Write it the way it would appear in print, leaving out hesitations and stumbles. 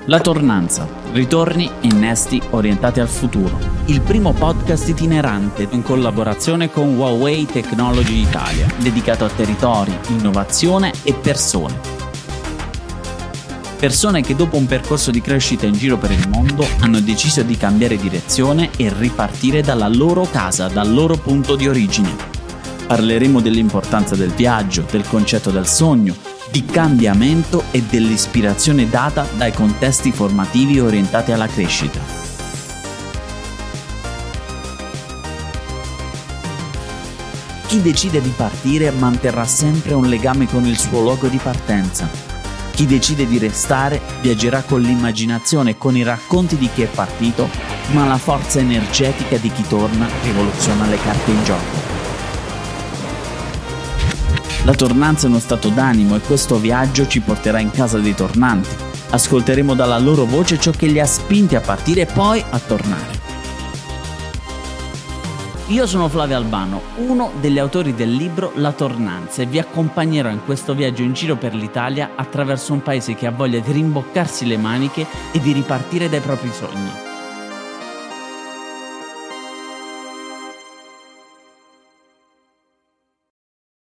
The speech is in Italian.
La Tornanza, ritorni e innesti orientati al futuro. Il primo podcast itinerante in collaborazione con Huawei Technology Italia, dedicato a territori, innovazione e persone. Persone che dopo un percorso di crescita in giro per il mondo hanno deciso di cambiare direzione e ripartire dalla loro casa, dal loro punto di origine. Parleremo dell'importanza del viaggio, del concetto del sogno, di cambiamento e dell'ispirazione data dai contesti formativi orientati alla crescita. Chi decide di partire manterrà sempre un legame con il suo luogo di partenza. Chi decide di restare viaggerà con l'immaginazione e con i racconti di chi è partito, ma la forza energetica di chi torna rivoluziona le carte in gioco. La tornanza è uno stato d'animo e questo viaggio ci porterà in casa dei tornanti. Ascolteremo dalla loro voce ciò che li ha spinti a partire e poi a tornare. Io sono Flavio Albano, uno degli autori del libro La Tornanza, e vi accompagnerò in questo viaggio in giro per l'Italia attraverso un paese che ha voglia di rimboccarsi le maniche e di ripartire dai propri sogni.